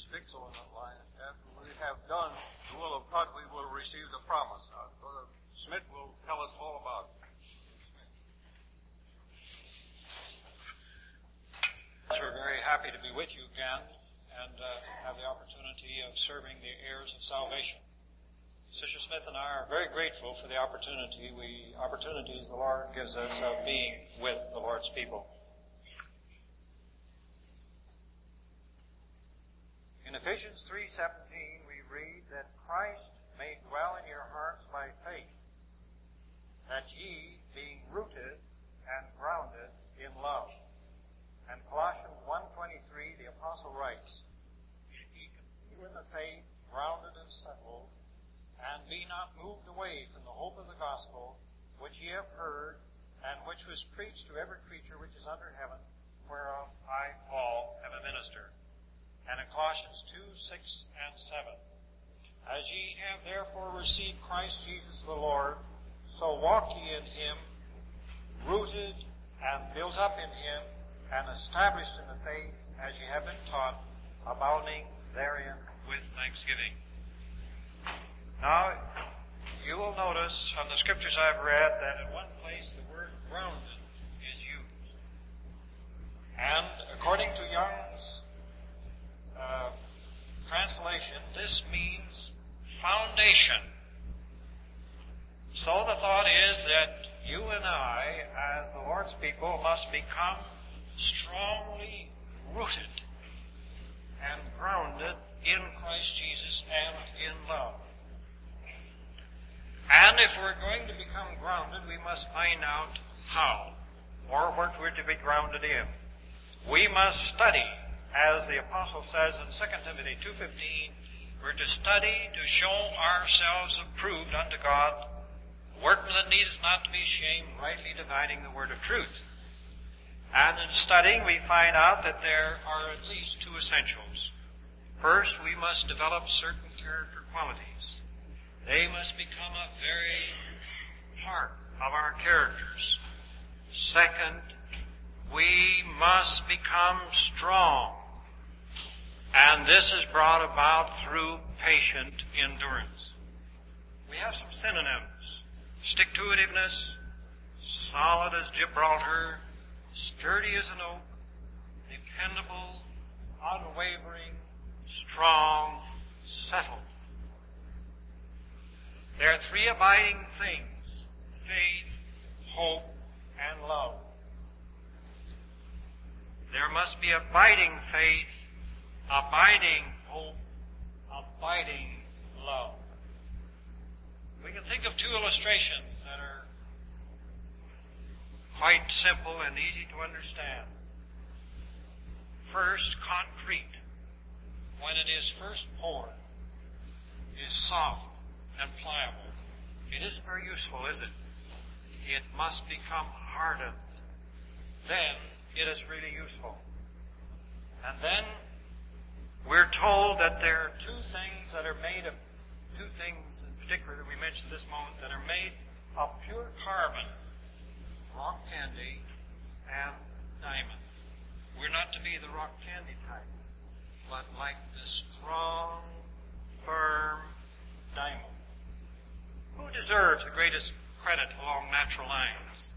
speaks on that line, after we have done the will of God, we will receive the promise. Brother Smith will tell us all about it. We're very happy to be with you again and have the opportunity of serving the heirs of salvation. Sister Smith and I are very grateful for the opportunities the Lord gives us of being with the Lord's people. In Ephesians 3:17 we read that Christ may dwell in your hearts by faith, that ye, being rooted and grounded in love. And Colossians 1:23, the apostle writes, ye continue in the faith, grounded and settled, and be not moved away from the hope of the gospel, which ye have heard, and which was preached to every creature which is under heaven, whereof I, Paul, am a minister. And in Colossians 2:6 and 7, as ye have therefore received Christ Jesus the Lord, so walk ye in him, rooted and built up in him, and established in the faith as ye have been taught, abounding therein with thanksgiving. Now, you will notice from the scriptures I've read that in one place the word grounded is used. And according to Young's translation, this means foundation. So the thought is that you and I, as the Lord's people, must become strongly rooted and grounded in Christ Jesus and in love. And if we're going to become grounded, we must find out how, or what we're to be grounded in. We must study, as the apostle says in 2 Timothy 2:15, we're to study to show ourselves approved unto God, workmen that needeth not to be ashamed, rightly dividing the word of truth. And in studying, we find out that there are at least two essentials. First, we must develop certain character qualities. They must become a very part of our characters. Second, we must become strong. And this is brought about through patient endurance. We have some synonyms. Stick-to-itiveness, solid as Gibraltar, sturdy as an oak, dependable, unwavering, strong, settled. There are three abiding things: faith, hope, and love. There must be abiding faith, abiding hope, abiding love. We can think of two illustrations that are quite simple and easy to understand. First, concrete. When it is first poured, is soft and pliable. It isn't very useful, is it? It must become hardened. Then it is really useful. And then we're told that there are two things in particular that we mentioned this moment that are made of pure carbon, rock candy, and diamond. We're not to be the rock candy type, but like the strong, firm diamond. Who deserves the greatest credit along natural lines?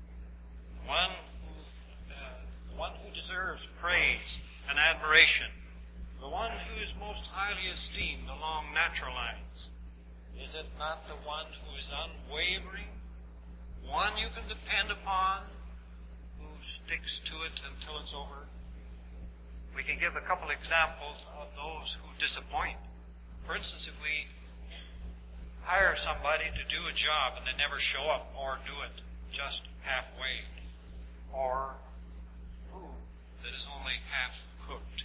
The one who deserves praise and admiration. The one who is most highly esteemed along natural lines. Is it not the one who is unwavering? One you can depend upon, who sticks to it until it's over? We can give a couple examples of those who disappoint. For instance, if we hire somebody to do a job and they never show up, or do it just halfway, or food that is only half cooked.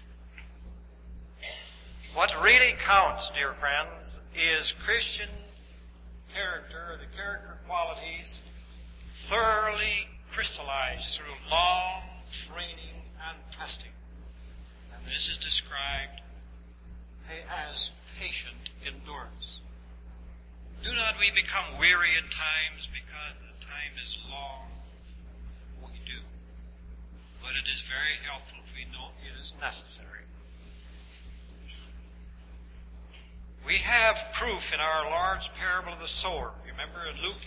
What really counts, dear friends, is Christian character, the character qualities thoroughly crystallized through long training and testing. And this is described as patient endurance. Do not we become weary at times because the time is long? We do. But it is very helpful if we know it is necessary. We have proof in our Lord's parable of the sower. Remember in Luke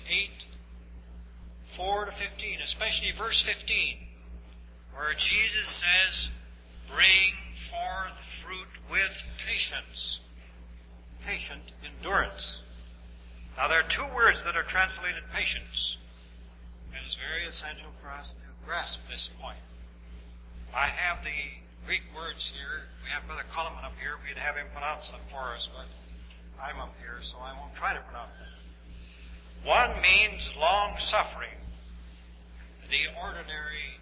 8:4-15, especially verse 15, where Jesus says, bring forth fruit with patience. Patient endurance. Now there are two words that are translated patience. And it's very essential for us to grasp this point. I have the Greek words here. We have Brother Coleman up here. We'd have him pronounce them for us, but I'm up here, so I won't try to pronounce them. One means long-suffering, the ordinary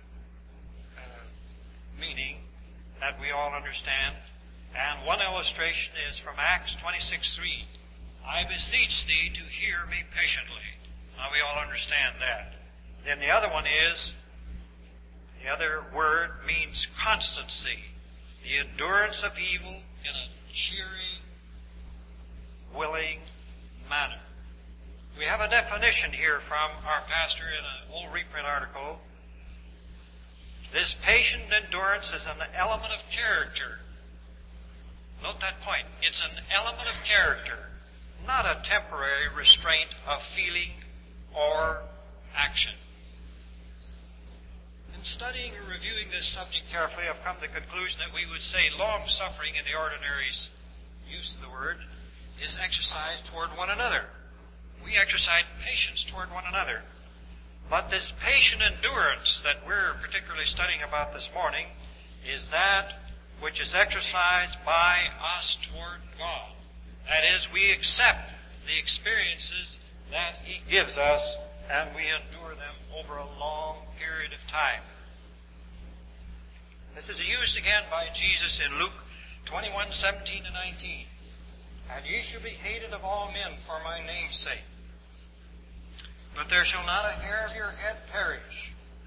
meaning that we all understand. And one illustration is from Acts 26:3. I beseech thee to hear me patiently. Now we all understand that. Then the other one is, the other word means constancy, the endurance of evil in a cheery, willing manner. We have a definition here from our pastor in an old reprint article. This patient endurance is an element of character. Note that point. It's an element of character, not a temporary restraint of feeling or action. In studying or reviewing this subject carefully, I've come to the conclusion that we would say long-suffering in the ordinary use of the word is exercise toward one another. We exercise patience toward one another. But this patient endurance that we're particularly studying about this morning is that which is exercised by us toward God. That is, we accept the experiences that He gives us, and we endure them over a long period of time. This is used again by Jesus in Luke 21:17-19. And ye shall be hated of all men for my name's sake. But there shall not a hair of your head perish.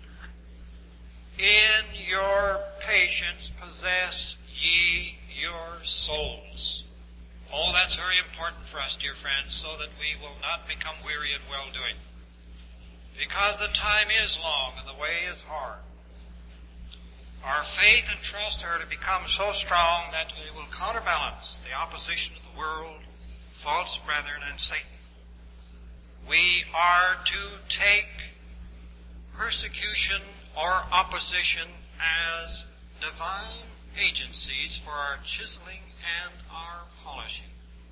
In your patience possess ye your souls. Oh, that's very important for us, dear friends, so that we will not become weary in well-doing. Because the time is long and the way is hard. Our faith and trust are to become so strong that they will counterbalance the opposition of the world, false brethren, and Satan. We are to take persecution or opposition as divine agencies for our chiseling and our polishing.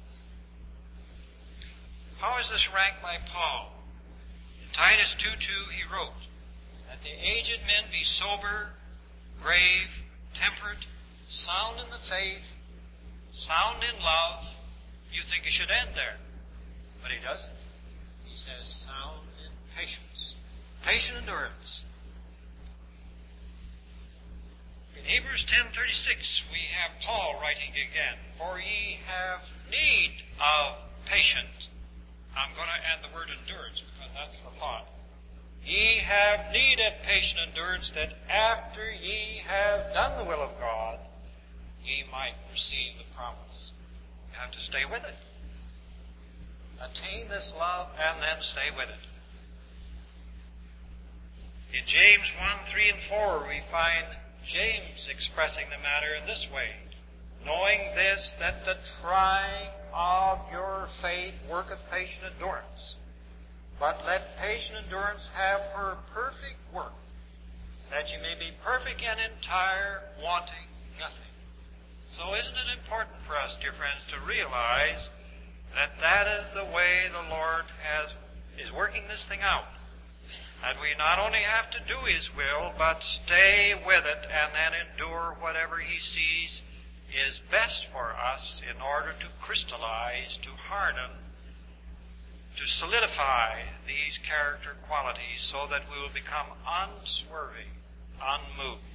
How is this ranked by Paul? In Titus 2:2 he wrote, that the aged men be sober, grave, temperate, sound in the faith, sound in love. You think he should end there, but he doesn't. He says sound in patience, patient endurance. In Hebrews 10:36 we have Paul writing again, for ye have need of patience. I'm going to add the word endurance because that's the thought. Ye have need of patient endurance, that after ye have done the will of God, ye might receive the promise. You have to stay with it. Attain this love and then stay with it. In James 1:3-4 we find James expressing the matter in this way, knowing this, that the trying of your faith worketh patient endurance. But let patient endurance have her perfect work, that you may be perfect and entire, wanting nothing. So isn't it important for us, dear friends, to realize that that is the way the Lord is working this thing out? That we not only have to do His will, but stay with it and then endure whatever He sees is best for us in order to crystallize, to harden, to solidify these character qualities so that we will become unswerving, unmoved.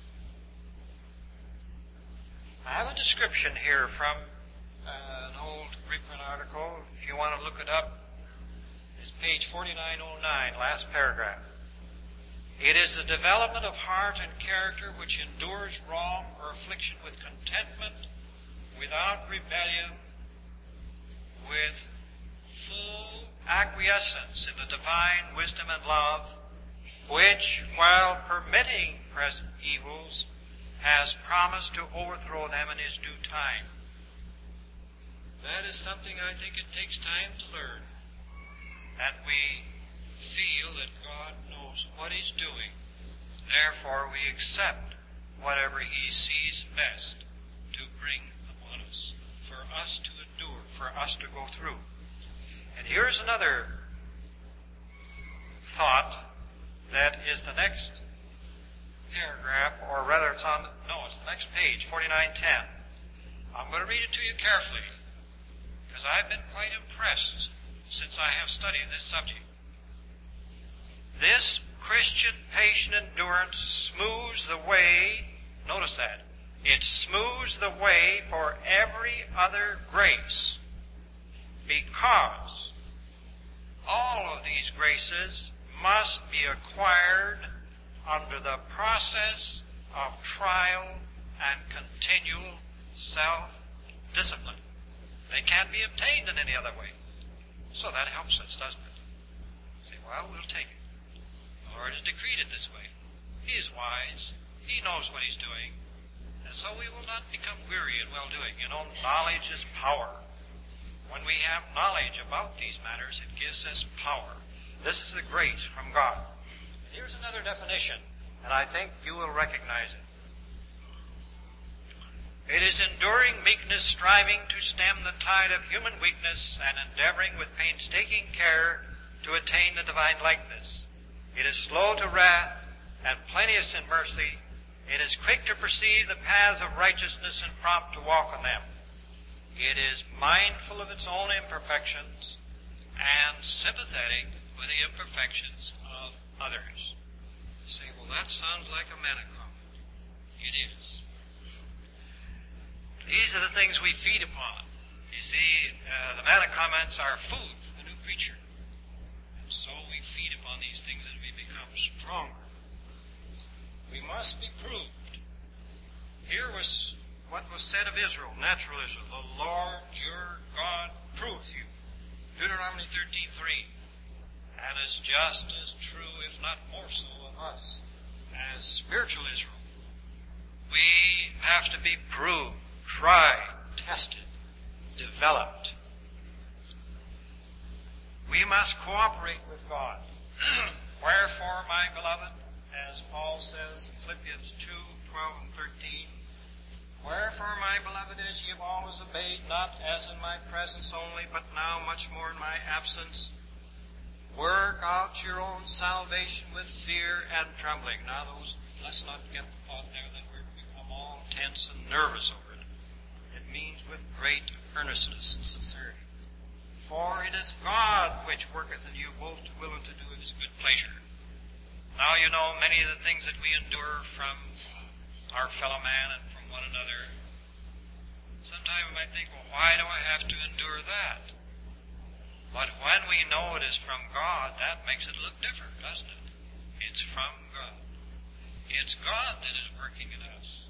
I have a description here from an old reprint article. If you want to look it up, it's page 4909, last paragraph. It is the development of heart and character which endures wrong or affliction with contentment, without rebellion, with full acquiescence in the divine wisdom and love, which, while permitting present evils, has promised to overthrow them in His due time. That is something I think it takes time to learn. And we feel that God knows what He's doing. Therefore, we accept whatever He sees best to bring upon us, for us to endure, for us to go through. And here's another thought that is the next paragraph, or rather it's the next page, 4910. I'm going to read it to you carefully, because I've been quite impressed since I have studied this subject. This Christian patient endurance smooths the way, notice that, it smooths the way for every other grace, because all of these graces must be acquired under the process of trial and continual self-discipline. They can't be obtained in any other way. So that helps us, doesn't it? Say, well, we'll take it. The Lord has decreed it this way. He is wise. He knows what He's doing. And so we will not become weary in well-doing. You know, knowledge is power. When we have knowledge about these matters, it gives us power. This is a grace from God. Here's another definition, and I think you will recognize it. It is enduring meekness, striving to stem the tide of human weakness, and endeavoring with painstaking care to attain the divine likeness. It is slow to wrath and plenteous in mercy. It is quick to perceive the paths of righteousness and prompt to walk on them. It is mindful of its own imperfections and sympathetic with the imperfections of others. You say, well, that sounds like a Manicom. It is. These are the things we feed upon. You see, the Manicomments are food for the new creature. And so we feed upon these things and we become stronger. We must be proved. Here was what was said of Israel, natural Israel. The Lord your God proveth you. Deuteronomy 13:3. And is just as true, if not more so, of us as spiritual Israel. We have to be proved, tried, tested, developed. We must cooperate with God. Wherefore, my beloved, as Paul says in Philippians 2:12 and 13, wherefore, my beloved, as ye have always obeyed, not as in my presence only, but now much more in my absence, work out your own salvation with fear and trembling. Now, let's not get the thought there that we're become all tense and nervous over it. It means with great earnestness and sincerity. For it is God which worketh in you both to will and to do of His good pleasure. Now, you know, many of the things that we endure from our fellow man and from one another, sometimes we might think, well, why do I have to endure that? But when we know it is from God, that makes it look different, doesn't it? It's from God. It's God that is working in us.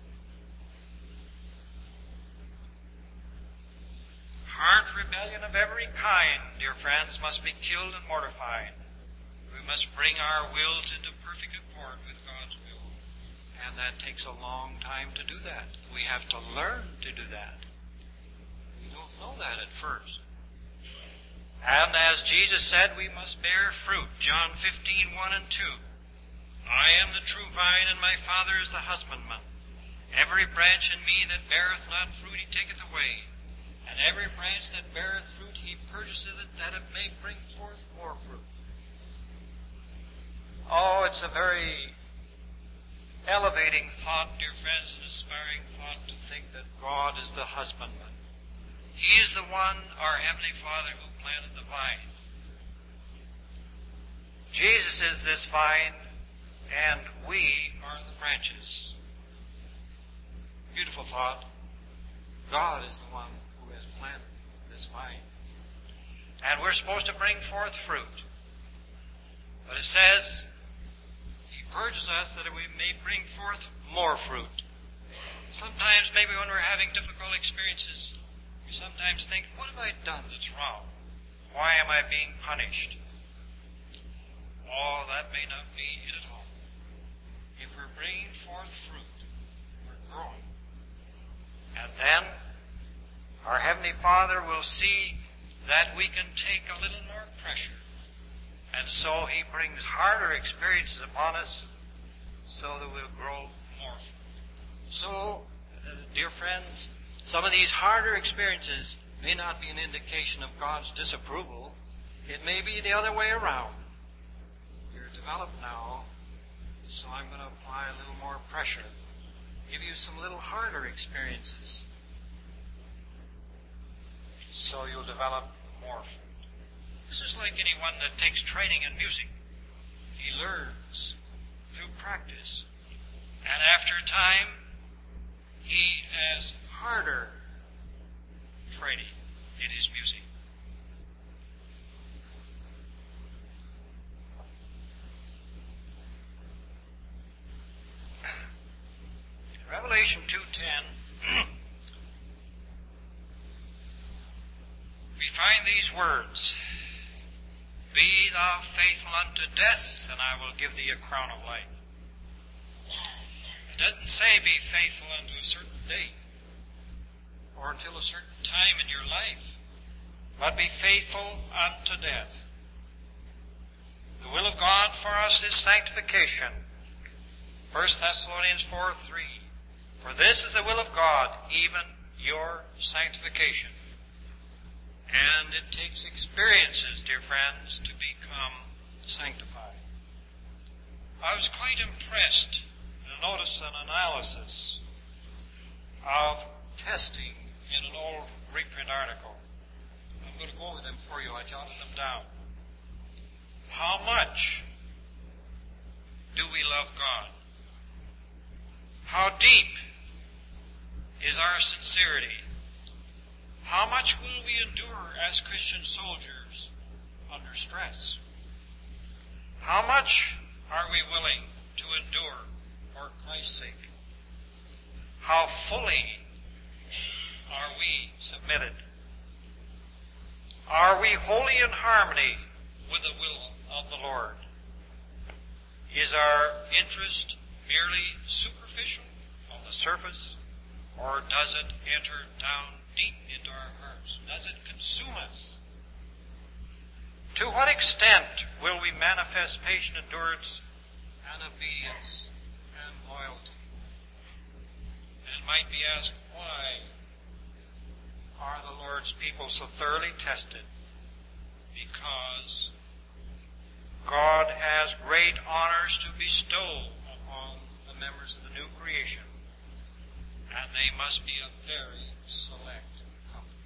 Heart rebellion of every kind, dear friends, must be killed and mortified. We must bring our wills into perfect accord with God's will. And that takes a long time to do that. We have to learn to do that. We don't know that at first. And as Jesus said, we must bear fruit. John 15:1 and 2. I am the true vine, and my Father is the husbandman. Every branch in me that beareth not fruit, He taketh away. And every branch that beareth fruit, He purgeseth it, that it may bring forth more fruit. Oh, it's a very elevating thought, dear friends, an aspiring thought to think that God is the husbandman. He is the one, our Heavenly Father, who planted the vine. Jesus is this vine, and we are the branches. Beautiful thought. God is the one who has planted this vine. And we're supposed to bring forth fruit. But it says, He purges us that we may bring forth more fruit. Sometimes, maybe when we're having difficult experiences, we sometimes think, what have I done that's wrong? Why am I being punished? Oh, that may not be it at all. If we're bringing forth fruit, we're growing. And then our Heavenly Heavenly Father will see that we can take a little more pressure. And so He brings harder experiences upon us so that we'll grow more. So, dear friends, some of these harder experiences may not be an indication of God's disapproval. It may be the other way around. You're developed now, so I'm going to apply a little more pressure. Give you some little harder experiences, so you'll develop more. This is like anyone that takes training in music. He learns through practice. And after a time, he has harder training in his music. In Revelation 2:10, we find these words, "Be thou faithful unto death, and I will give thee a crown of life." It doesn't say be faithful unto a certain date or until a certain time in your life, but be faithful unto death. The will of God for us is sanctification. 1 Thessalonians 4:3. For this is the will of God, even your sanctification. And it takes experiences, dear friends, to become sanctified. I was quite impressed to notice an analysis of testing in an old reprint article. I'm going to go over them for you. I jotted them down. How much do we love God? How deep is our sincerity? How much will we endure as Christian soldiers under stress? How much are we willing to endure for Christ's sake? How fully are we submitted? Are we wholly in harmony with the will of the Lord? Is our interest merely superficial on the surface, or does it enter down deep into our hearts? Does it consume us? To what extent will we manifest patient endurance and obedience and loyalty? And might be asked, why are the Lord's people so thoroughly tested? Because God has great honors to bestow upon the members of the new creation, and they must be a very select company.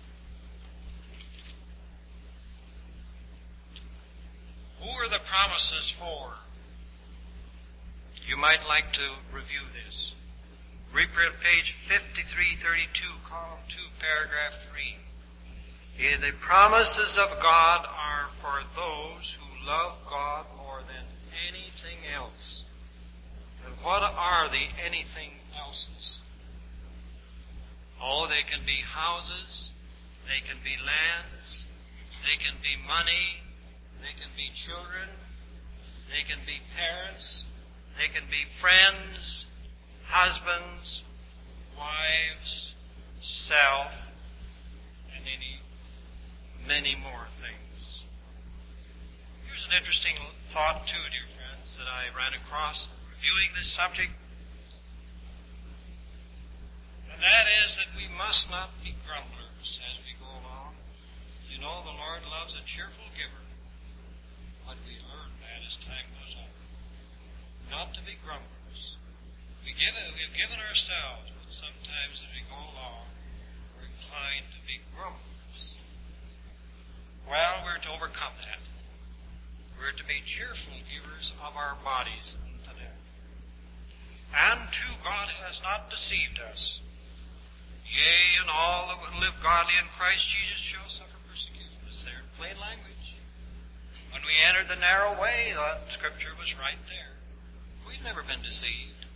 Who are the promises for? You might like to review this. Reprint page 5332, column 2, paragraph 3. The promises of God are for those who love God more than anything else. And what are the anything else's? Oh, they can be houses, they can be lands, they can be money, they can be children, they can be parents, they can be friends, husbands, wives, self, and many more things. Here's an interesting thought, too, dear friends, that I ran across reviewing this subject. And that is that we must not be grumblers as we go along. You know, the Lord loves a cheerful giver. But we learn that as time goes on. Not to be grumblers. We've given ourselves, but sometimes as we go along, we're inclined to be grumblers. Well, we're to overcome that. We're to be cheerful givers of our bodies unto death. And too, God has not deceived us. Yea, and all that will live godly in Christ Jesus shall suffer persecution. It's there in plain language. When we entered the narrow way, the Scripture was right there. We've never been deceived.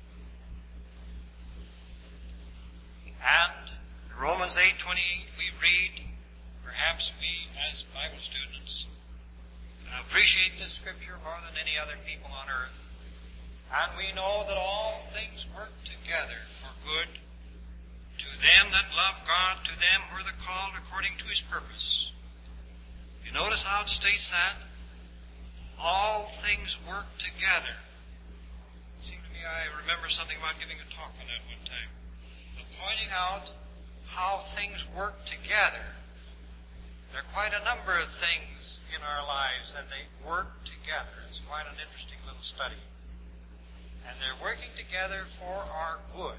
And in Romans 8:28 we read, perhaps we as Bible students appreciate this Scripture more than any other people on earth. And we know that all things work together for good to them that love God, to them who are the called according to His purpose. You notice how it states that? All things work together. It seemed to me I remember something about giving a talk on that one time. But pointing out how things work together. There are quite a number of things in our lives that they work together. It's quite an interesting little study. And they're working together for our good.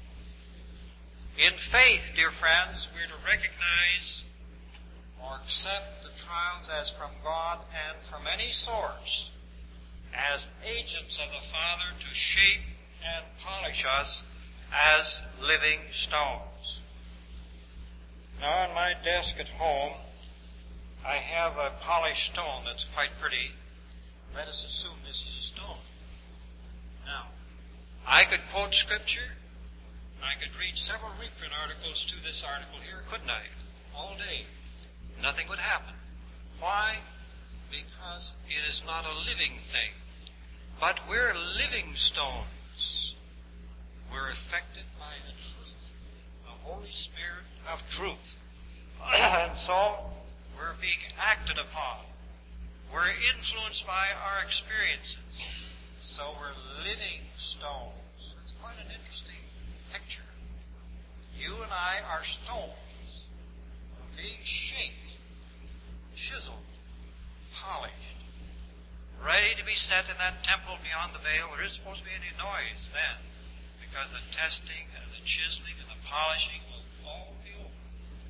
In faith, dear friends, we're to recognize or accept the trials as from God and from any source as agents of the Father to shape and polish us as living stones. Now, on my desk at home, I have a polished stone that's quite pretty. Let us assume this is a stone. Now, I could quote Scripture. I could read several reprint articles to this article here, couldn't I? All day. Nothing would happen. Why? Because it is not a living thing. But we're living stones. We're affected by the truth, the Holy Spirit of truth. And so, we're being acted upon. We're influenced by our experiences. So we're living stones. It's quite an interesting picture. You and I are stones being shaped, chiseled, polished, ready to be set in that temple beyond the veil. There isn't supposed to be any noise then, because the testing and the chiseling and the polishing will all be over.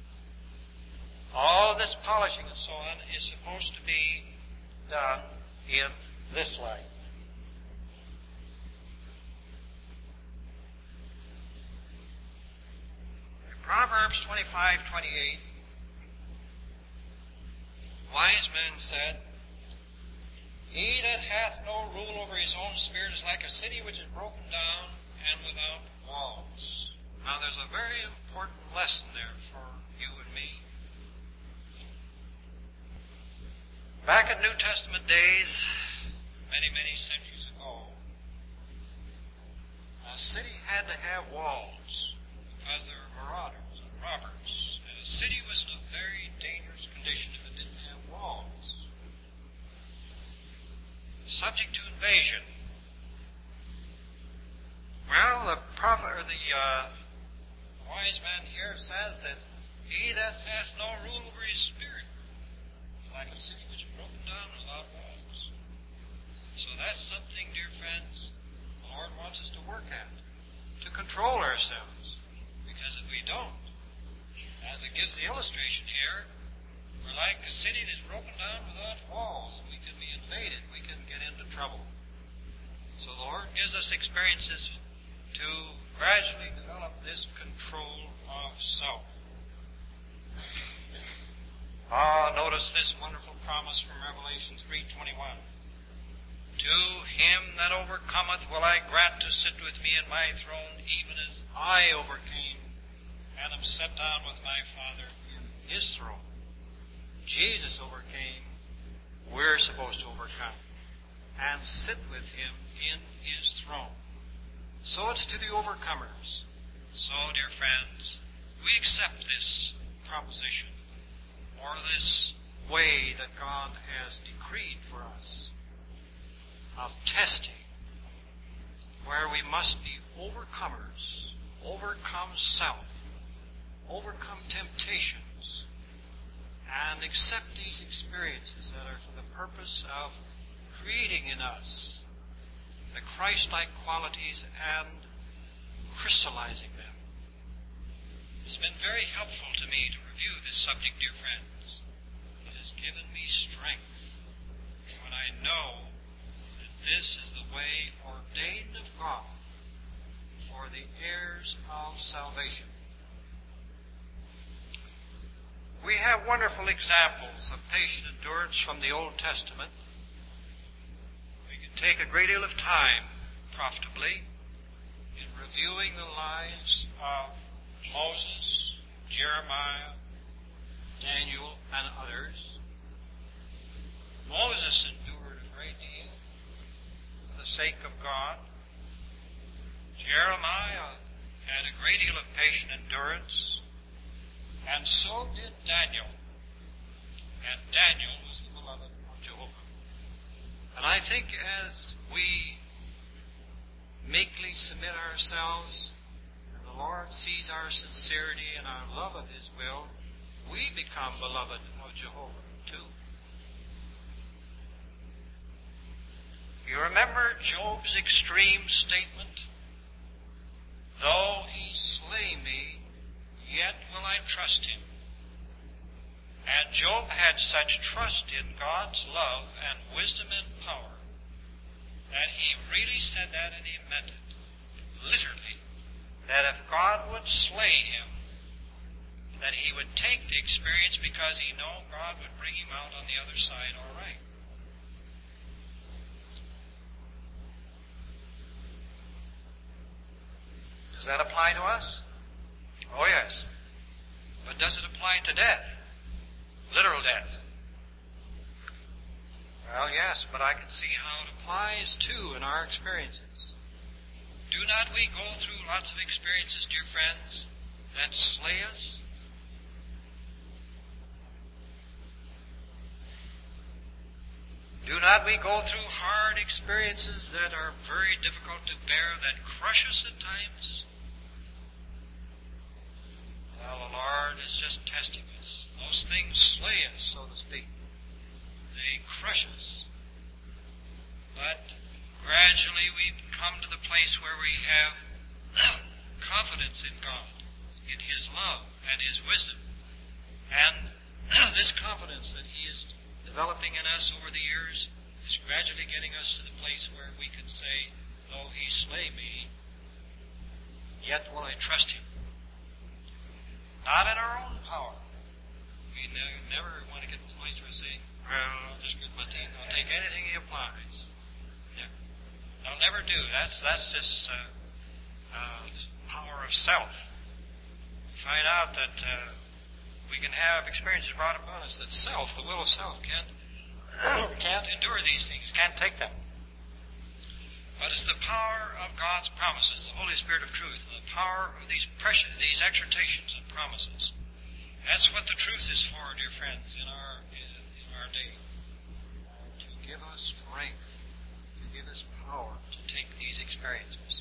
All this polishing and so on is supposed to be done in this light. Proverbs 25:28, wise men said, He that hath no rule over his own spirit is like a city which is broken down and without walls. Now there's a very important lesson there for you and me. Back in New Testament days, many, many centuries ago, a city had to have walls because there were marauders and robbers. And a city was in a very dangerous condition if it didn't have walls. Subject to invasion. Well, the prophet or the wise man here says that he that hath no rule over his spirit is like a city which is broken down without walls. So that's something, dear friends, the Lord wants us to work at, to control ourselves. Because if we don't, as it gives the illustration here, we're like a city that's broken down without walls. We can be invaded. We can get into trouble. So the Lord gives us experiences to gradually develop this control of self. Notice this wonderful promise from Revelation 3:21. To him that overcometh will I grant to sit with me in my throne, even as I overcame and am set down with my Father in His throne. Jesus overcame. We're supposed to overcome and sit with Him in His throne. So it's to the overcomers. So, dear friends, we accept this proposition or this way that God has decreed for us of testing, where we must be overcomers, overcome self, overcome temptations, and accept these experiences that are for the purpose of creating in us the Christ-like qualities and crystallizing them. It's been very helpful to me to review this subject, dear friends. It has given me strength when I know that this is the way ordained of God for the heirs of salvation. We have wonderful examples of patient endurance from the Old Testament. We can take a great deal of time, profitably, in reviewing the lives of Moses, Jeremiah, Daniel, and others. Moses endured a great deal for the sake of God. Jeremiah had a great deal of patient endurance, and so did Daniel. And Daniel was the beloved of Jehovah. And I think as we meekly submit ourselves, and the Lord sees our sincerity and our love of His will, we become beloved of Jehovah too. You remember Job's extreme statement? Though he slay me, yet will I trust him. And Job had such trust in God's love and wisdom and power that he really said that, and he meant it, literally, that if God would slay him, that he would take the experience because he knew God would bring him out on the other side all right. Does that apply to us? Oh, yes. But does it apply to death? Literal death? Well, yes, but I can see how it applies, too, in our experiences. Do not we go through lots of experiences, dear friends, that slay us? Do not we go through hard experiences that are very difficult to bear, that crush us at times? Well, the Lord is just testing us. Those things slay us, so to speak. They crush us. But gradually we come to the place where we have confidence in God, in His love and His wisdom. And this confidence that He is developing in us over the years is gradually getting us to the place where we can say, though He slay me, yet will I trust Him. Not in our own power. We never want to get to the place where we say, well, I'll just grit my teeth. I'll take anything He applies. Never. I'll never do. That's this power of self. We find out that we can have experiences brought upon us that self, the will of self, can't endure these things, can't take them. But it's the power of God's promises, the Holy Spirit of truth, and the power of these exhortations and promises. That's what the truth is for, dear friends, in our day. To give us strength, to give us power to take these experiences.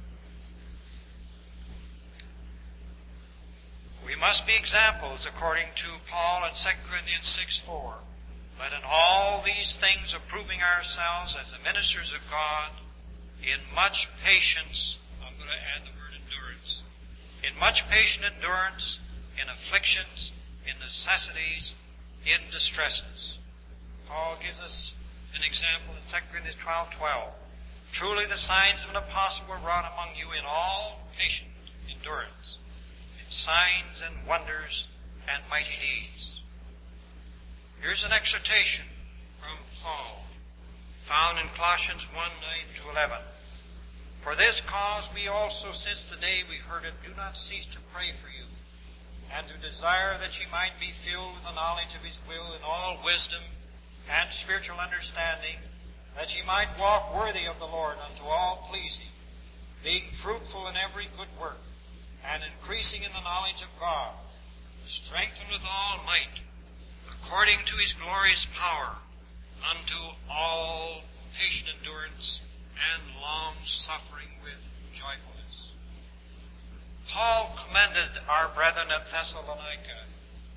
We must be examples, according to Paul in 2 Corinthians 6:4. But in all these things approving ourselves as the ministers of God, in much patience, I'm going to add the word endurance, in much patient endurance, in afflictions, in necessities, in distresses. Paul gives us an example in 2 Corinthians 12:12. Truly the signs of an apostle were wrought among you in all patient endurance, in signs and wonders and mighty deeds. Here's an exhortation from Paul, found in Colossians 1:9-11. For this cause we also, since the day we heard it, do not cease to pray for you, and to desire that ye might be filled with the knowledge of His will in all wisdom and spiritual understanding, that ye might walk worthy of the Lord unto all pleasing, being fruitful in every good work, and increasing in the knowledge of God, strengthened with all might, according to His glorious power, unto all patient endurance and long-suffering with joyfulness. Paul commended our brethren at Thessalonica.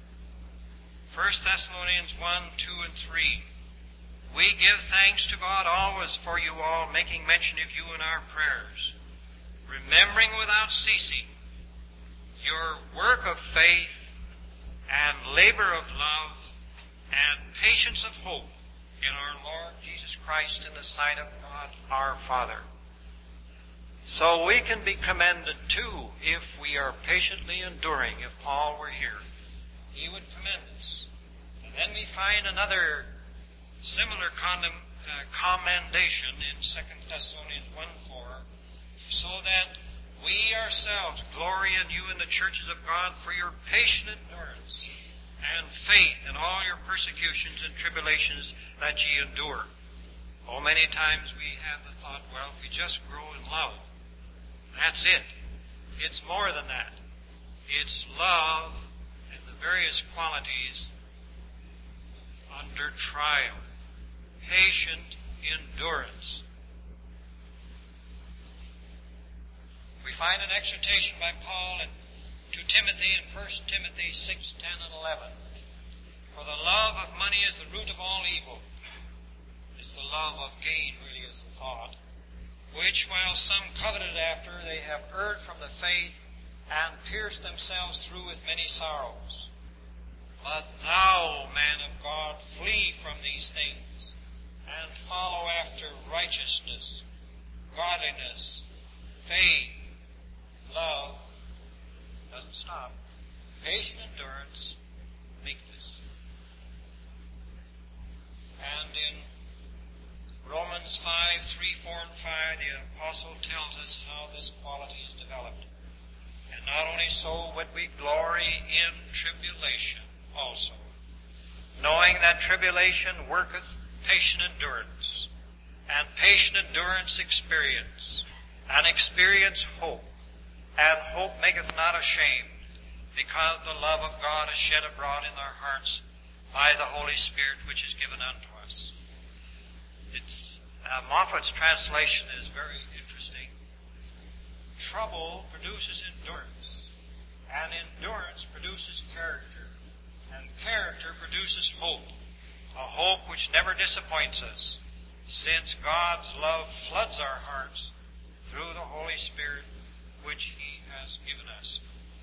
1 Thessalonians 1:2 and 3. We give thanks to God always for you all, making mention of you in our prayers, remembering without ceasing your work of faith and labor of love and patience of hope in our Lord Jesus Christ in the sight of God our Father. So we can be commended too if we are patiently enduring. If Paul were here, he would commend us. And then we find another similar commendation in 2 Thessalonians 1:4, so that we ourselves glory in you in the churches of God for your patient endurance and faith in all your persecutions and tribulations that ye endure. Oh, many times we have the thought, well, if we just grow in love, that's it. It's more than that. It's love and the various qualities under trial. Patient endurance. We find an exhortation by Paul to Timothy in 1 Timothy 6:10 and 11. For the love of money is the root of all evil. It's the love of gain, really, is the thought, which, while some coveted after, they have erred from the faith and pierced themselves through with many sorrows. But thou, man of God, flee from these things and follow after righteousness, godliness, faith, love, doesn't stop, patient endurance, meekness. And in Romans 5:3, 4, and 5, the apostle tells us how this quality is developed. And not only so, but we glory in tribulation also, knowing that tribulation worketh patient endurance, and patient endurance experience, and experience hope, and hope maketh not ashamed, because the love of God is shed abroad in our hearts by the Holy Spirit which is given unto us. Moffat's translation is very interesting. Trouble produces endurance, and endurance produces character, and character produces hope, a hope which never disappoints us, since God's love floods our hearts through the Holy Spirit which He has given us.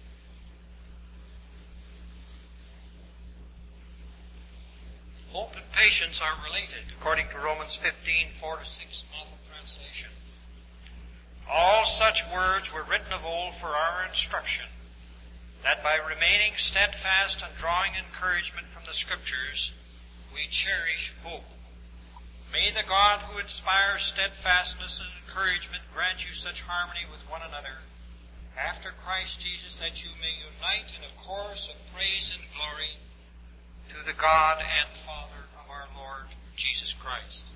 Hope and patience are related, according to Romans 15:4-6, Moffat translation. All such words were written of old for our instruction, that by remaining steadfast and drawing encouragement from the Scriptures, we cherish hope. May the God who inspires steadfastness and encouragement grant you such harmony with one another, after Christ Jesus, that you may unite in a chorus of praise and glory to the God and Father of our Lord Jesus Christ.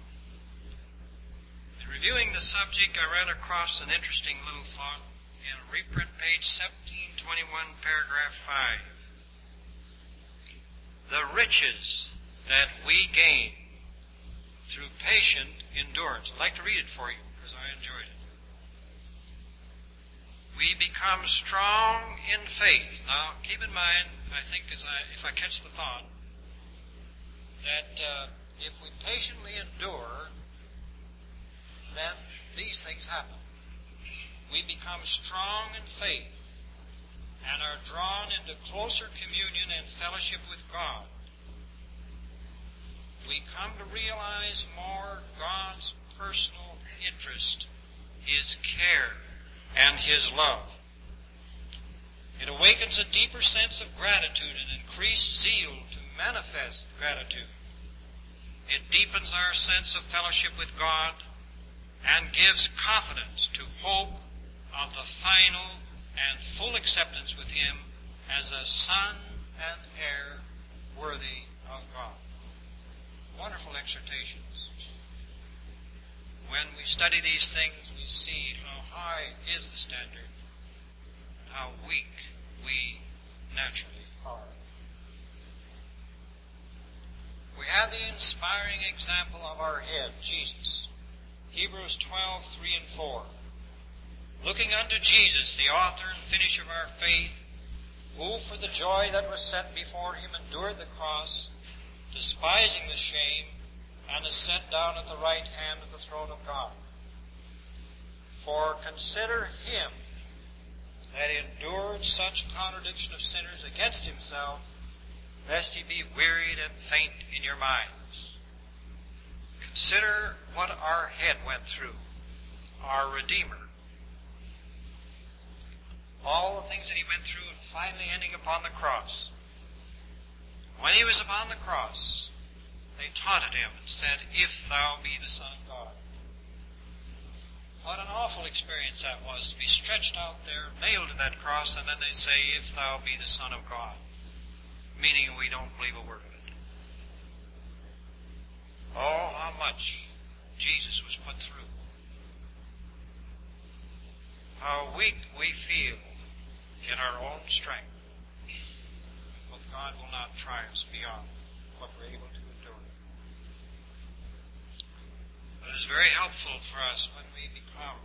In reviewing the subject, I ran across an interesting little thought in reprint page 1721, paragraph 5. The riches that we gain through patient endurance. I'd like to read it for you because I enjoyed it. We become strong in faith. Now, keep in mind, I think if I catch the thought, that if we patiently endure, then these things happen. We become strong in faith and are drawn into closer communion and fellowship with God. We come to realize more God's personal interest, His care, and His love. It awakens a deeper sense of gratitude and increased zeal to manifest gratitude. It deepens our sense of fellowship with God and gives confidence to hope of the final and full acceptance with Him as a son and heir worthy of God. Wonderful exhortations. When we study these things, we see how high is the standard and how weak we naturally are. We have the inspiring example of our head, Jesus. Hebrews 12:3 and 4. Looking unto Jesus, the author and finisher of our faith, who for the joy that was set before Him endured the cross, despising the shame, and is set down at the right hand of the throne of God. For consider Him that endured such contradiction of sinners against Himself, lest ye be wearied and faint in your minds. Consider what our head went through, our Redeemer. All the things that He went through, and finally ending upon the cross. When He was upon the cross, they taunted Him and said, "If thou be the Son of God." What an awful experience that was, to be stretched out there, nailed to that cross, and then they say, "If thou be the Son of God," meaning we don't believe a word of it. Oh, how much Jesus was put through. How weak we feel in our own strength. But God will not try us beyond what we're able to endure. It is very helpful for us when we become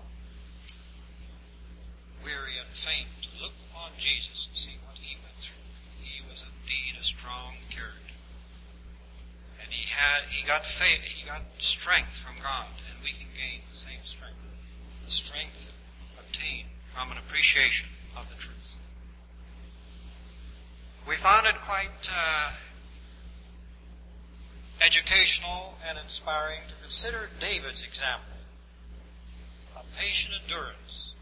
weary and faint to look upon Jesus and see what He went through. He was indeed a strong character. And he got faith, he got strength from God, and we can gain the same strength. The strength obtained from an appreciation of the truth. We found it quite educational and inspiring to consider David's example of patient endurance.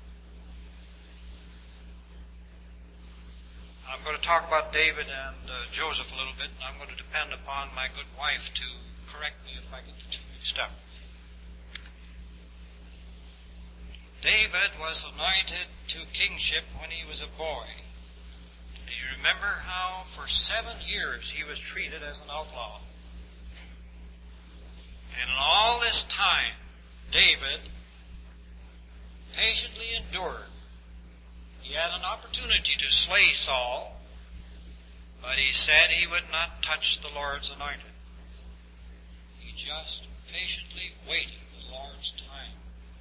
I'm going to talk about David and Joseph a little bit, and I'm going to depend upon my good wife to correct me if I get the two mixed up. David was anointed to kingship when he was a boy. Do you remember how for 7 years he was treated as an outlaw? And in all this time, David patiently endured. He had an opportunity to slay Saul, but he said he would not touch the Lord's anointed. He just patiently waited the Lord's time.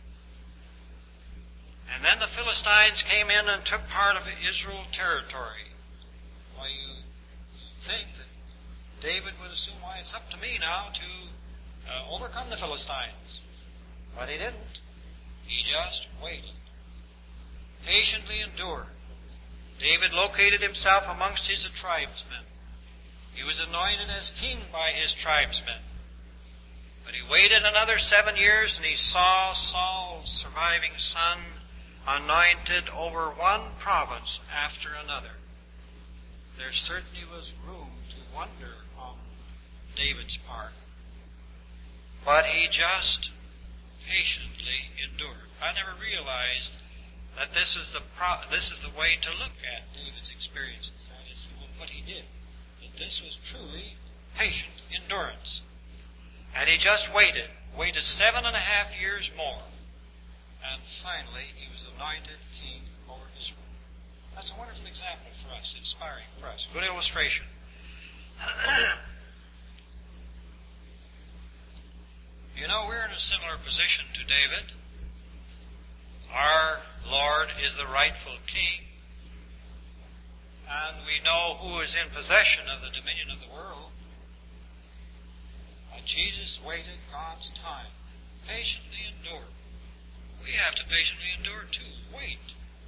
And then the Philistines came in and took part of Israel territory. Why, you think that David would assume, why, it's up to me now to overcome the Philistines. But he didn't. He just waited. Patiently endured. David located himself amongst his tribesmen. He was anointed as king by his tribesmen. But he waited another 7 years, and he saw Saul's surviving son anointed over one province after another. There certainly was room to wonder on David's part. But he just patiently endured. I never realized that this is the way to look at David's experiences. That is what he did. That this was truly patient endurance. And he just waited 7.5 years more. And finally, he was anointed king over Israel. That's a wonderful example for us, inspiring for us. Good illustration. You know, we're in a similar position to David. Our Lord is the rightful king, and we know who is in possession of the dominion of the world. And Jesus waited God's time, patiently endured. We have to patiently endure too. Wait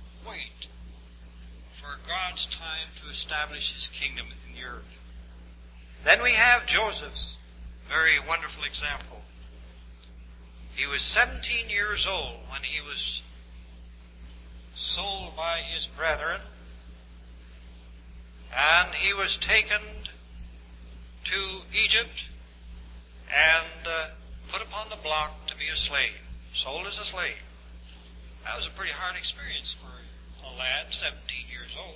for God's time to establish His kingdom in the earth. Then we have Joseph's very wonderful example. He was 17 years old when he was sold by his brethren, and he was taken to Egypt and put upon the block to be a slave, sold as a slave. That was a pretty hard experience for a lad 17 years old.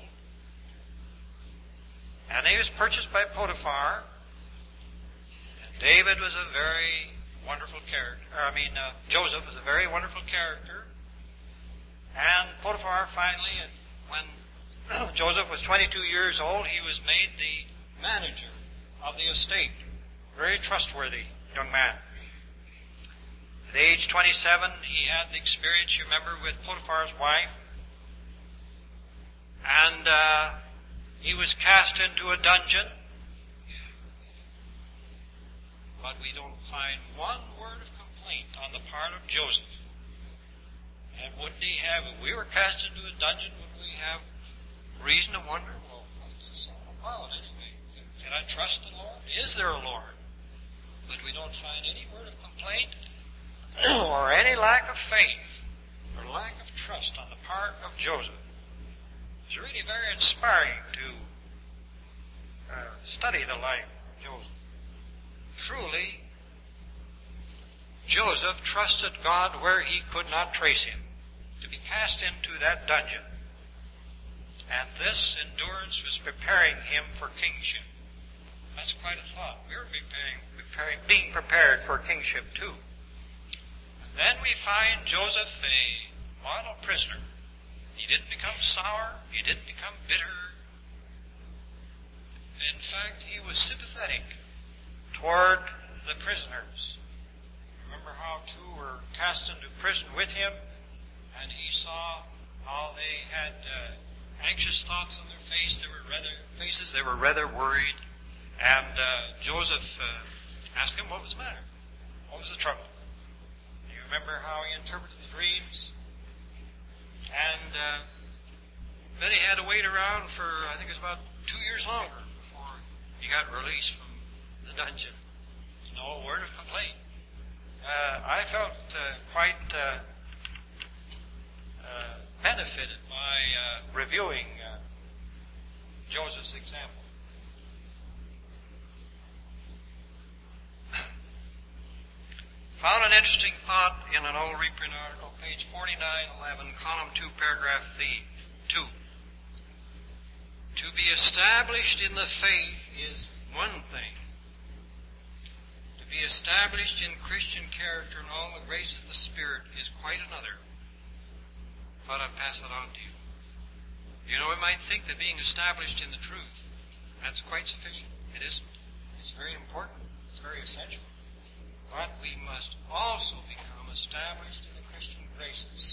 And he was purchased by Potiphar, and David was a very wonderful character. Joseph was a very wonderful character. And Potiphar finally, when Joseph was 22 years old, he was made the manager of the estate. Very trustworthy young man. At age 27, he had the experience, you remember, with Potiphar's wife. And he was cast into a dungeon. But we don't find one word of complaint on the part of Joseph. And wouldn't he have, if we were cast into a dungeon, would we have reason to wonder, well, what's this all about anyway? Can I trust the Lord? Is there a Lord? But we don't find any word of complaint or any lack of faith or lack of trust on the part of Joseph. It's really very inspiring to study the life of Joseph. Truly, Joseph trusted God where he could not trace Him, to be cast into that dungeon. And this endurance was preparing him for kingship. That's quite a thought. We were being prepared for kingship too. And then we find Joseph a model prisoner. He didn't become sour. He didn't become bitter. In fact, he was sympathetic toward the prisoners. Remember how two were cast into prison with him, and he saw how they had anxious thoughts on their faces. They were rather worried. And Joseph asked him what was the matter. What was the trouble? You remember how he interpreted the dreams? And then he had to wait around for, I think it was about 2 years longer before he got released from the dungeon. No word of complaint. I felt quite benefited by reviewing Joseph's example. Found an interesting thought in an old reprint article, page 4911, column 2, paragraph 2. To be established in the faith is one thing. To be established in Christian character and all the graces of the Spirit is quite another. Thought I'd pass that on to you. You know, we might think that being established in the truth, that's quite sufficient. It isn't. It's very important. It's very essential. But we must also become established in the Christian graces.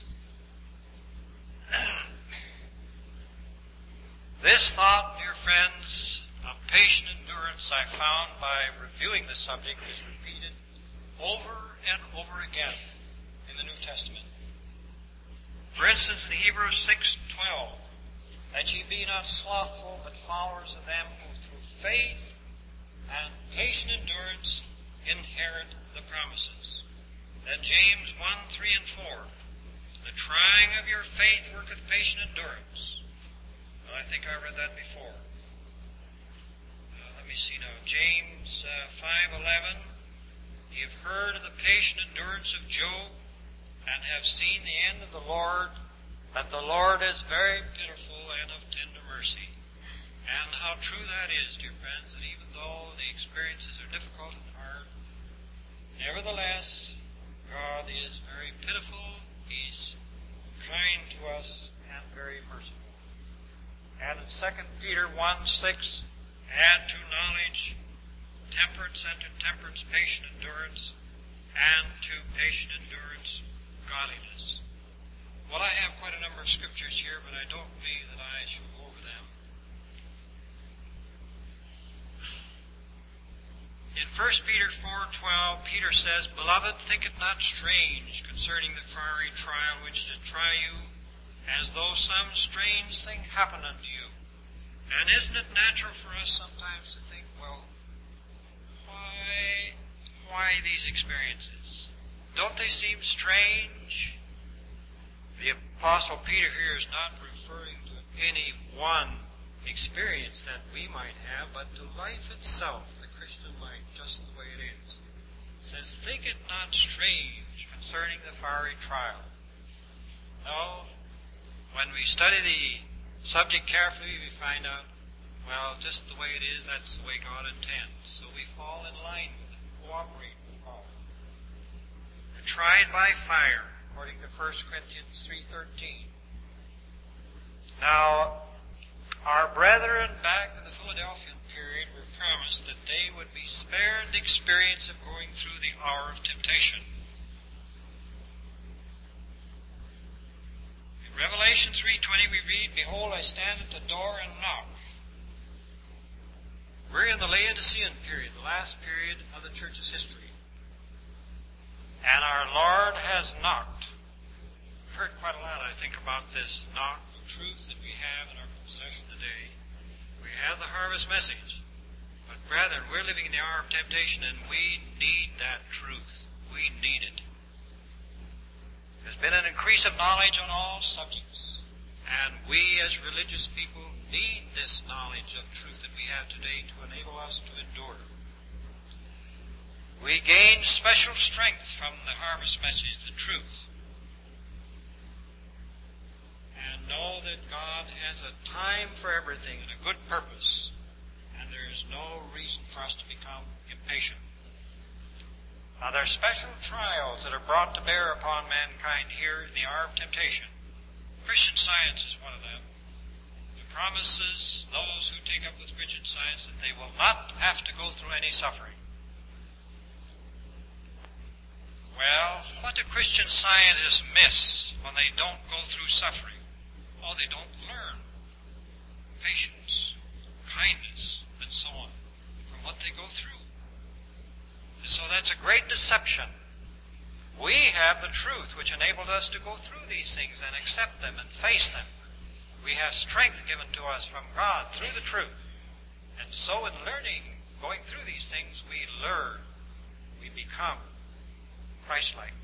This thought, dear friends, of patient endurance I found by reviewing the subject is repeated over and over again in the New Testament. For instance, in Hebrews 6:12, that ye be not slothful, but followers of them who through faith and patient endurance inherit the promises. Then James 1:3 and 4, the trying of your faith worketh patient endurance. Well, I think I read that before. Let me see now. James 5:11, ye have heard of the patient endurance of Job, and have seen the end of the Lord, that the Lord is very pitiful and of tender mercy. And how true that is, dear friends, that even though the experiences are difficult and hard, nevertheless, God is very pitiful, He's kind to us, and very merciful. And in 2 Peter 1:6, add to knowledge temperance, and to temperance patient endurance, and to patient endurance godliness. Well, I have quite a number of scriptures here, but I don't believe that I shall go over them. In 1 Peter 4:12, Peter says, Beloved, think it not strange concerning the fiery trial which did try you, as though some strange thing happened unto you. And isn't it natural for us sometimes to think, well, why these experiences? Don't they seem strange? The Apostle Peter here is not referring to any one experience that we might have, but to life itself, the Christian life, just the way it is. It says, think it not strange concerning the fiery trial. No, when we study the subject carefully, we find out, well, just the way it is, that's the way God intends. So we fall in line with it, cooperate with God. We're tried by fire, according to 1 Corinthians 3:13. Now, our brethren back in the Philadelphian period were promised that they would be spared the experience of going through the hour of temptation. In Revelation 3:20 we read, Behold, I stand at the door and knock. We're in the Laodicean period, the last period of the church's history. And our Lord has knocked. I've heard quite a lot, I think, about this knock of truth that we have in our possession today. We have the harvest message. But brethren, we're living in the hour of temptation, and we need that truth. We need it. There's been an increase of knowledge on all subjects. And we as religious people need this knowledge of truth that we have today to enable us to endure. We gain special strength from the harvest message, the truth. And know that God has a time for everything and a good purpose. And there is no reason for us to become impatient. Now, there are special trials that are brought to bear upon mankind here in the hour of temptation. Christian Science is one of them. It promises those who take up with Christian Science that they will not have to go through any suffering. Well, what do Christian Scientists miss when they don't go through suffering? Oh, they don't learn patience, kindness, and so on from what they go through. So that's a great deception. We have the truth which enabled us to go through these things and accept them and face them. We have strength given to us from God through the truth. And so in learning, going through these things, we learn. We become Christ-like.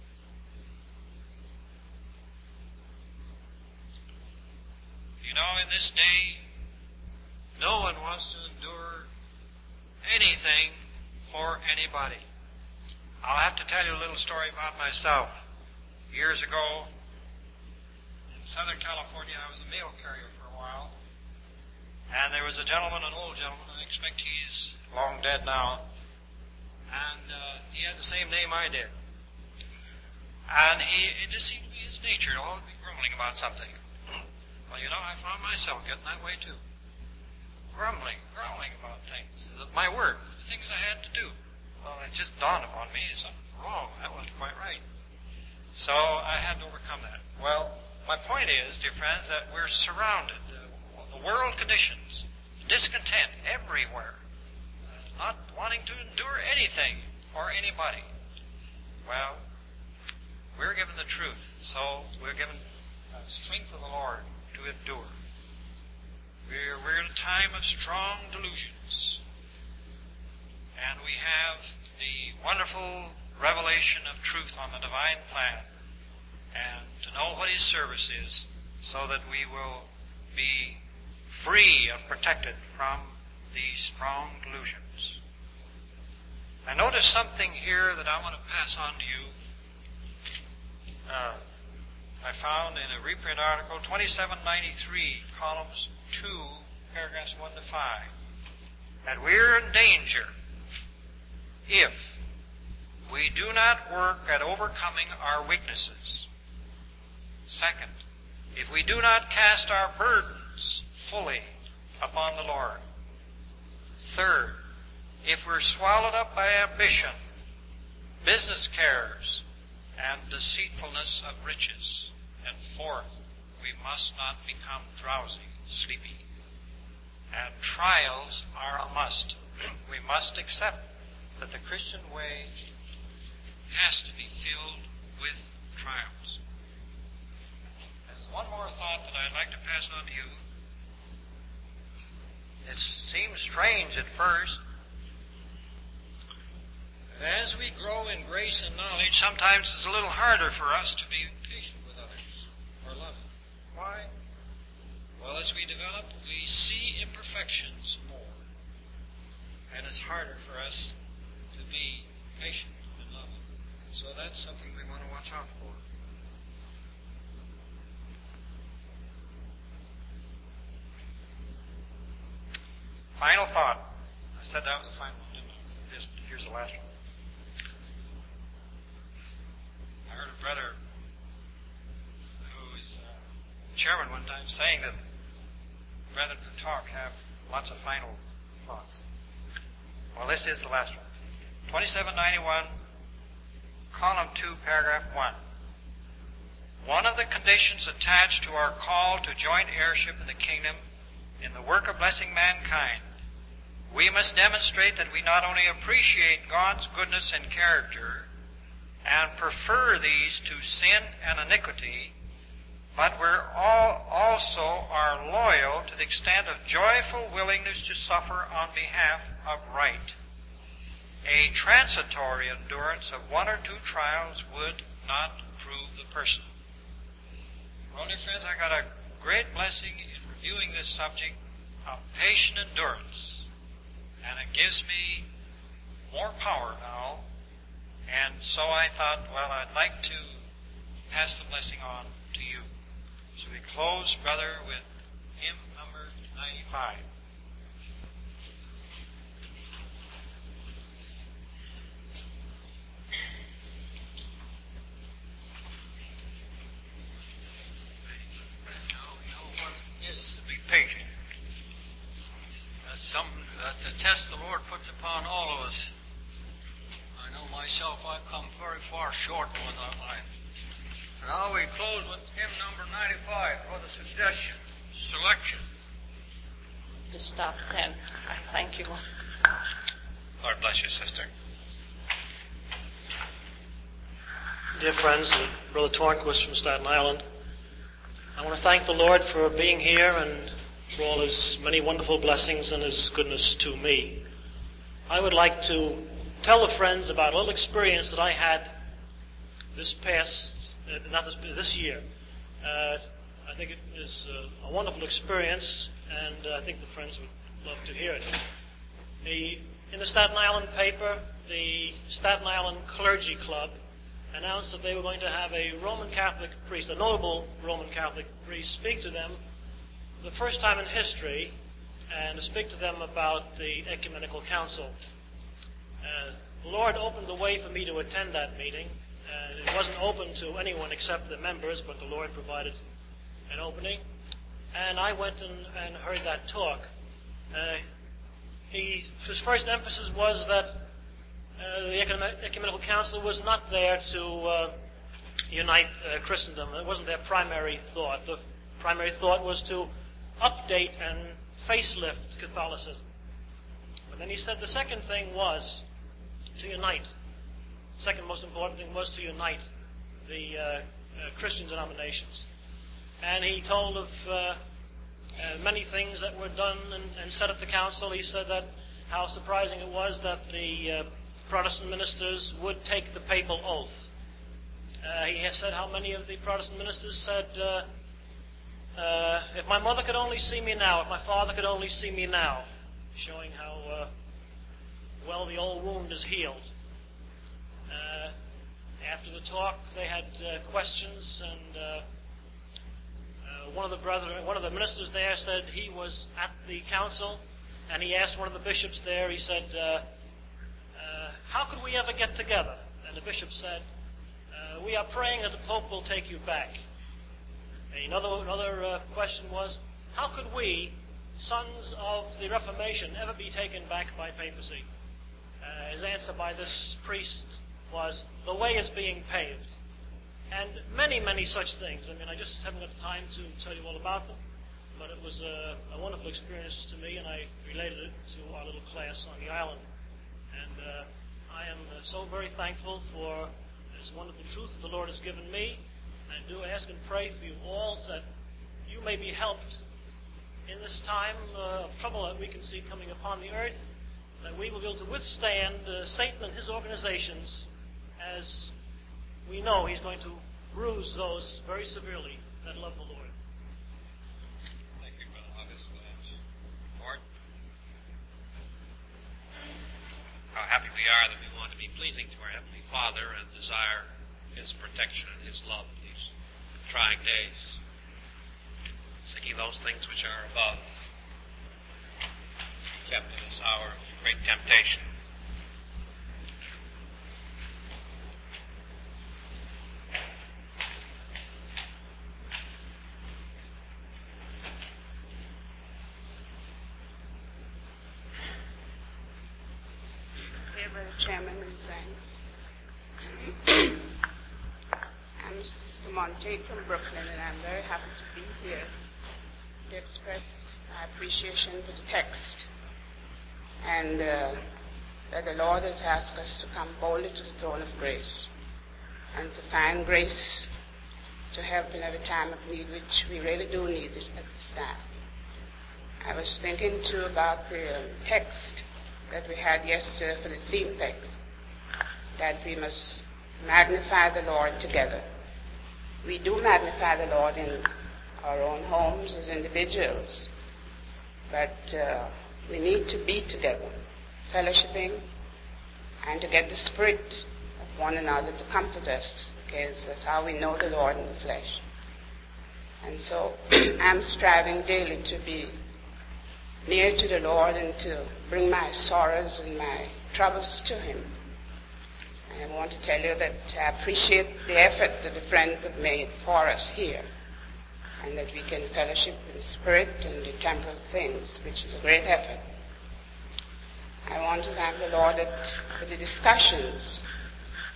You know, in this day, no one wants to endure anything for anybody. I'll have to tell you a little story about myself. Years ago, in Southern California, I was a mail carrier for a while. And there was a gentleman, an old gentleman, I expect he's long dead now. And he had the same name I did. And it just seemed to be his nature to always be grumbling about something. Well, you know, I found myself getting that way too. Grumbling about things. My work, the things I had to do. Well, it just dawned upon me, something wrong. That wasn't quite right. So I had to overcome that. Well, my point is, dear friends, that we're surrounded. The world conditions, discontent everywhere, not wanting to endure anything or anybody. Well, we're given the truth, so we're given the strength of the Lord to endure. We're in a time of strong delusions, and we have the wonderful revelation of truth on the divine plan, and to know what His service is, so that we will be free and protected from these strong delusions. I notice something here that I want to pass on to you. I found in a reprint article, 2793, columns 2, paragraphs 1 to 5, that we're in danger if we do not work at overcoming our weaknesses. Second, if we do not cast our burdens fully upon the Lord. Third, if we're swallowed up by ambition, business cares, and deceitfulness of riches. And fourth, we must not become drowsy, sleepy. And trials are a must. We must accept that the Christian way has to be filled with trials. There's one more thought that I'd like to pass on to you. It seems strange at first. As we grow in grace and knowledge, sometimes it's a little harder for us to be patient with others or loving. Why? Well, as we develop, we see imperfections more. And it's harder for us to be patient and loving. So that's something we want to watch out for. Final thought. I said that was the final one, didn't I? Here's the last one. I heard a brother who was chairman one time saying that brethren who talk have lots of final thoughts. Well, this is the last one. 2791, column 2, paragraph 1. One of the conditions attached to our call to joint heirship in the kingdom in the work of blessing mankind, we must demonstrate that we not only appreciate God's goodness and character and prefer these to sin and iniquity, but we're also are loyal to the extent of joyful willingness to suffer on behalf of right. A transitory endurance of one or two trials would not prove the person. Well, dear friends, I got a great blessing in reviewing this subject of patient endurance, and it gives me more power now. And so I thought, well, I'd like to pass the blessing on to you. So we close, brother, with hymn number 95. if I've come very far short with our life. Now we close with hymn number 95 for the selection. To stop then. Thank you. Lord bless you, sister. Dear friends, Brother Tornquist from Staten Island, I want to thank the Lord for being here and for all His many wonderful blessings and His goodness to me. I would like to tell the friends about a little experience that I had this year. I think it is a wonderful experience, and I think the friends would love to hear it. In the Staten Island paper, the Staten Island Clergy Club announced that they were going to have a Roman Catholic priest, a notable Roman Catholic priest, speak to them for the first time in history and to speak to them about the Ecumenical Council. The Lord opened the way for me to attend that meeting. It wasn't open to anyone except the members, but the Lord provided an opening. And I went and heard that talk. His first emphasis was that the Ecumenical Council was not there to unite Christendom. It wasn't their primary thought. The primary thought was to update and facelift Catholicism. But then he said the second thing was to unite. The second most important thing was to unite the Christian denominations. And he told of many things that were done and said at the council. He said that how surprising it was that the Protestant ministers would take the papal oath. He has said how many of the Protestant ministers said, if my mother could only see me now, if my father could only see me now, showing how well the old wound is healed. After the talk, they had questions, and one of the ministers there said he was at the council, and he asked one of the bishops there, he said, how could we ever get together? And the bishop said, we are praying that the Pope will take you back. And another question was, how could we, sons of the Reformation, ever be taken back by papacy? His answer by this priest was, the way is being paved. And many, many such things. I mean, I just haven't got time to tell you all about them, but it was a wonderful experience to me, and I related it to our little class on the island. And I am so very thankful for this wonderful truth that the Lord has given me. And I do ask and pray for you all that you may be helped in this time of trouble that we can see coming upon the earth, that we will be able to withstand Satan and his organizations, as we know he's going to bruise those very severely that love the Lord. Thank you, Brother August, for that. Lord, how happy we are that we want to be pleasing to our Heavenly Father and desire His protection and His love in these trying days. Seeking those things which are above, kept in this hour of great temptation. Dear Brother Chairman and friends, I'm Sister Montague from Brooklyn, and I'm very happy to be here to express my appreciation for the text, and that the Lord has asked us to come boldly to the throne of grace and to find grace to help in every time of need, which we really do need this at this time. I was thinking too about the text that we had yesterday for the theme text, that we must magnify the Lord together. We do magnify the Lord in our own homes as individuals, but we need to be together, fellowshipping, and to get the spirit of one another to comfort us, because that's how we know the Lord in the flesh. And so I'm striving daily to be near to the Lord and to bring my sorrows and my troubles to Him. And I want to tell you that I appreciate the effort that the friends have made for us here, and that we can fellowship in the spirit and the temporal things, which is a great effort. I want to thank the Lord for the discussions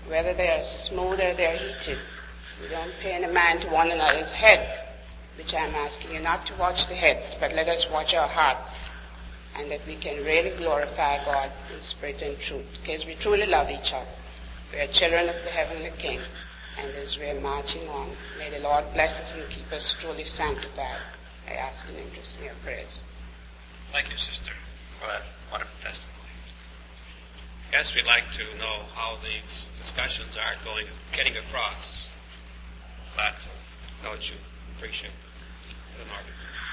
whether they are smooth or they are heated. We don't pay any mind to one another's head, which I'm asking you not to watch the heads, but let us watch our hearts, and that we can really glorify God in spirit and truth, because we truly love each other. We are children of the Heavenly King, and as we are marching on, may the Lord bless us and keep us truly sanctified. I ask in interest in your prayers. Thank you, Sister, for that wonderful testimony. Yes, we'd like to know how these discussions are getting across that note you appreciate the Northern.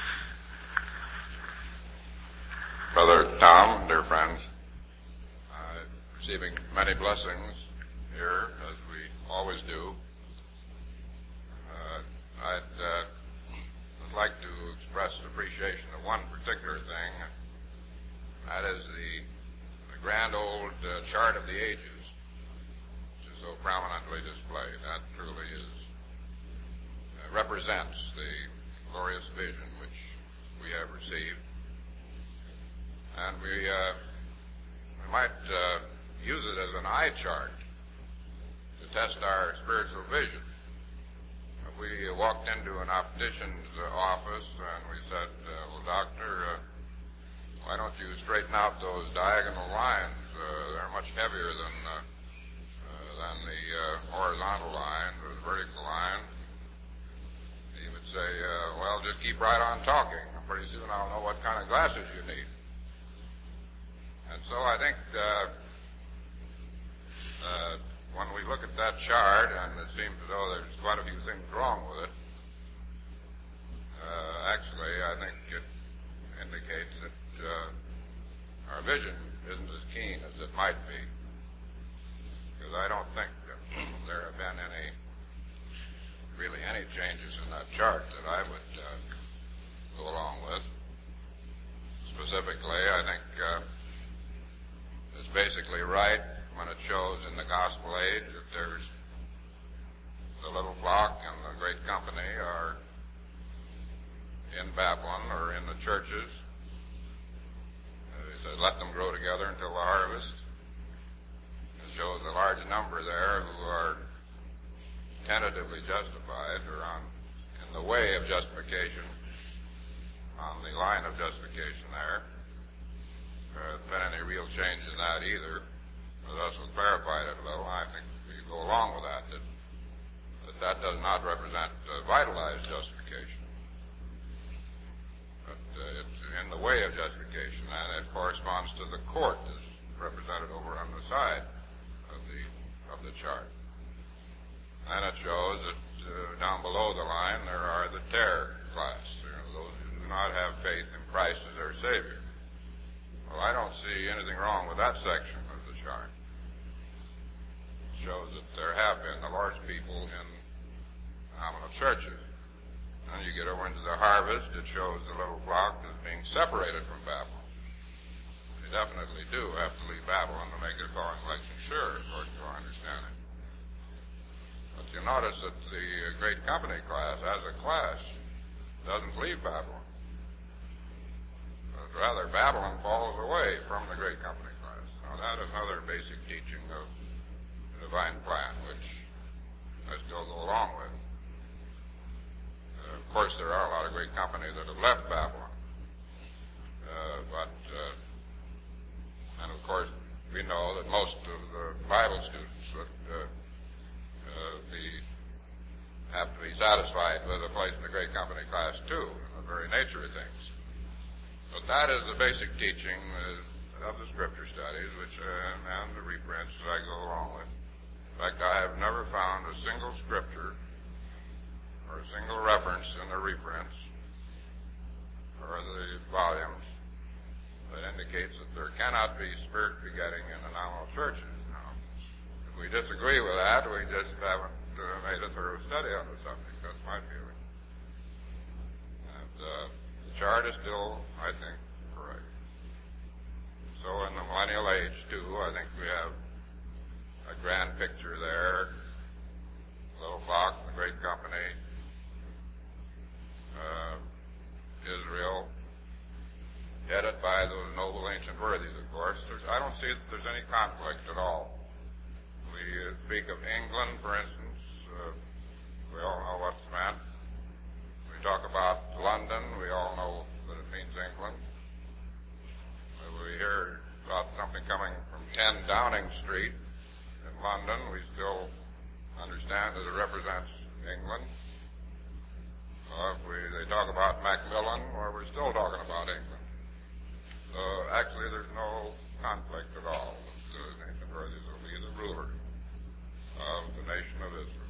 Brother Tom, dear friends, receiving many blessings here, as we always do. I'd like to express appreciation of one particular thing. That is the grand old chart of the ages, which is so prominently displayed. That truly represents the glorious vision which we have received. And we might use it as an eye chart to test our spiritual vision. If we walked into an optician's office and we said, well, doctor, why don't you straighten out those diagonal lines? They're much heavier than the horizontal line or the vertical line. He would say, well, just keep right on talking. Pretty soon I'll know what kind of glasses you need. And so I think when we look at that chart, and it seems as though there's quite a few things wrong with it, actually I think it indicates that our vision isn't as keen as it might be. Because I don't think that there have been really any changes in that chart that I would go along with. Specifically, I think it's basically right when it shows in the gospel age that there's the little flock and the great company are in Babylon or in the churches. He says, let them grow together until the harvest. It shows a large number there who are tentatively justified or in the way of justification, on the line of justification there. There hasn't been any real change in that either. But thus we clarified it a little. I think we go along with that does not represent vitalized justification. But it's in the way of justification, and it corresponds to the court that's represented over on the side of the chart. And it shows that down below the line there are the terror class, those who do not have faith in Christ as their Savior. Well, I don't see anything wrong with that section of the chart. It shows that there have been the Lord's people in nominal churches. And you get over into the harvest, it shows the little flock as being separated from Babylon. They definitely do have to leave Babylon to make their calling election sure, according to our understanding. But you notice that the great company class, as a class, doesn't leave Babylon. But rather, Babylon falls away from the great company class. Now, that is another basic teaching of the divine plan, which I still go along with. Of course, there are a lot of great company that have left Babylon. And of course, we know that most of the Bible students would have to be satisfied with a place in the great company class too, in the very nature of things. But that is the basic teaching of the scripture studies, which and the reprints that I go along with. In fact, I have never found a single scripture or a single reference in the reprints or the volumes that indicates that there cannot be spirit begetting in the nominal churches. Now, if we disagree with that, we just haven't made a thorough study on the subject. That's my feeling. And the chart is still, I think, correct. So in the millennial age, too, I think we have a grand picture there. Little flock, the great company, Israel, headed by those noble ancient worthies, of course. I don't see that there's any conflict at all. We speak of England, for instance, we all know what's meant. We talk about London, we all know that it means England. We hear about something coming from 10 Downing Street in London, we still understand that it represents England. They talk about Macmillan, well, we're still talking about England. So actually there's no conflict at all. The ancient worthies will be the ruler of the nation of Israel.